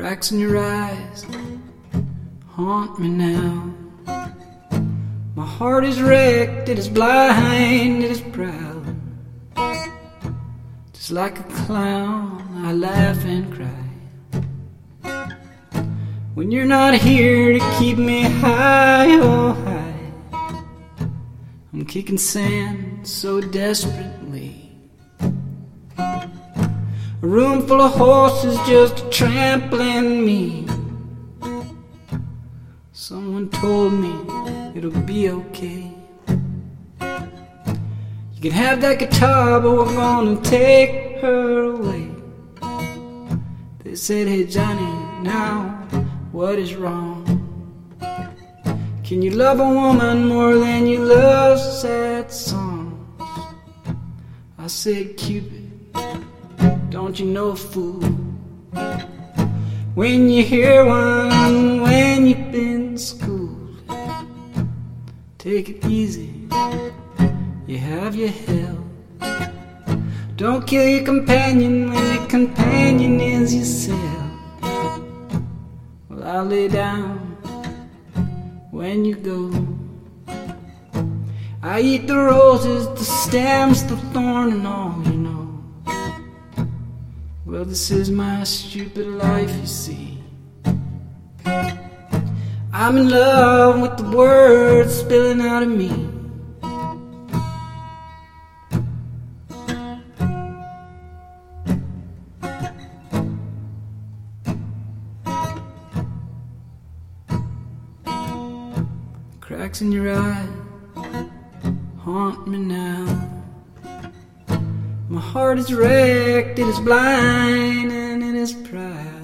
Cracks in your eyes haunt me now. My heart is wrecked, it is blind, it is proud. Just like a clown, I laugh and cry. When you're not here to keep me high, oh high, I'm kicking sand so desperately. A room full of horses just trampling me. Someone told me it'll be okay. You can have that guitar, but we're gonna take her away. They said, hey Johnny, now what is wrong? Can you love a woman more than you love sad songs? I said, Cupid, don't you know, fool? When you hear one, when you've been schooled, take it easy, you have your hell. Don't kill your companion when your companion is yourself. Well, I'll lay down when you go. I eat the roses, the stems, the thorn and all, you know. Well, this is my stupid life, you see. I'm in love with the words spilling out of me. Cracks in your eye haunt me now. My heart is wrecked, it is blind, and it is proud.